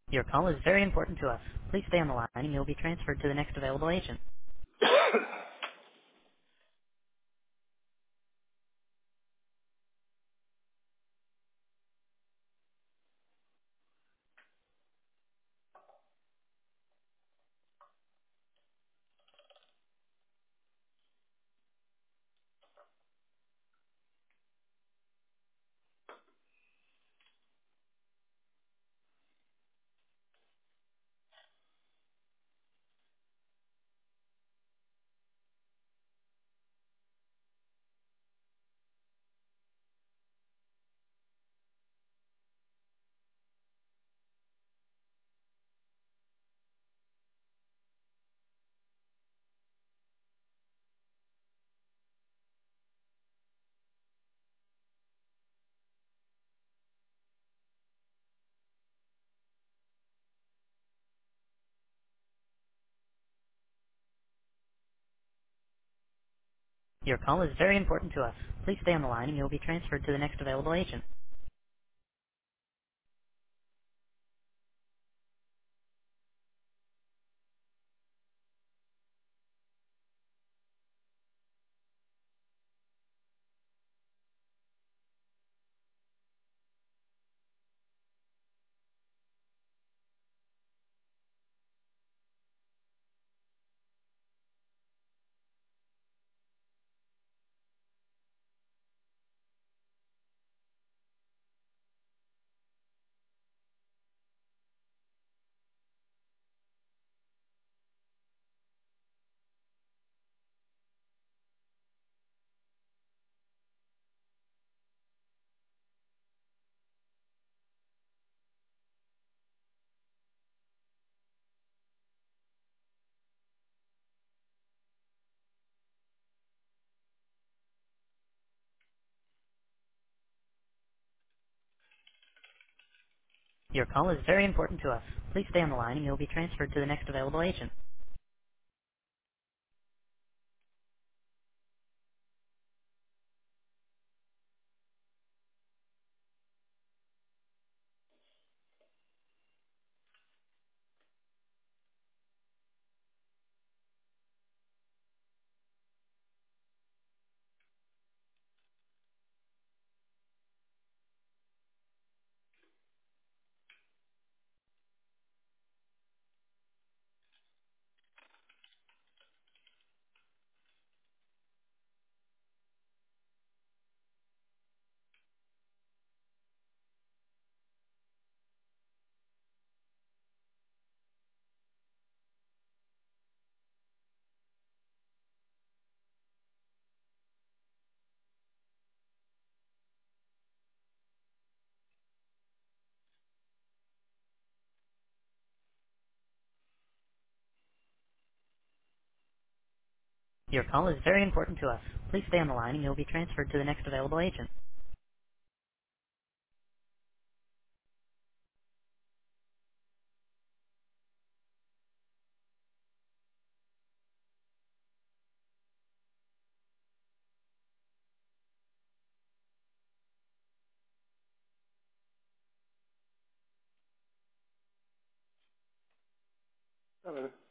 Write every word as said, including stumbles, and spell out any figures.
Your call is very important to us. Please stay on the line and you'll be transferred to the next available agent. Your call is very important to us. Please stay on the line and you'll be transferred to the next available agent. Your call is very important to us. Please stay on the line and you'll be transferred to the next available agent. Your call is very important to us. Please stay on the line and you'll be transferred to the next available agent. Hello.